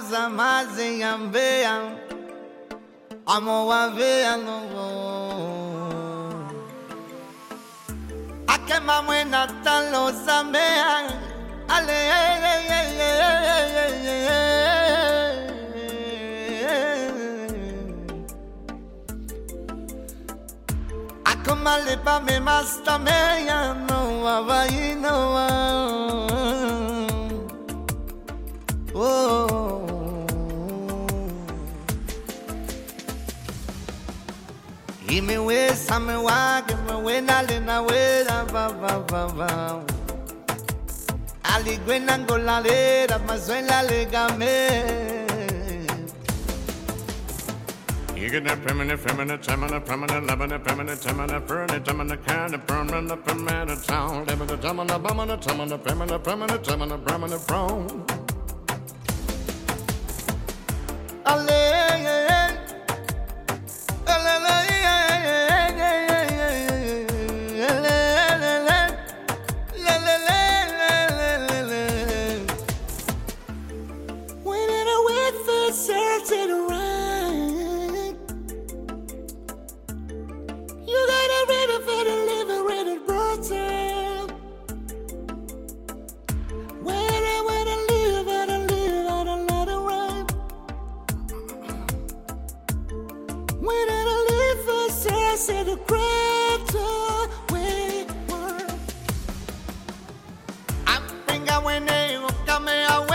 cosa más vean, amo a vean, a que más buena están los amean, ale, a como le pa me más tamean, no va y no va. Oh, y me huesa me wa que me buena le na huera va ali buena golalera más suena le game. You get that permanent, feminine, feminine, permanent, permanent, permanent, permanent, permanent, kind of permanent, permanent, town, permanent, permanent, permanent, permanent, permanent, permanent, permanent, prone. When they come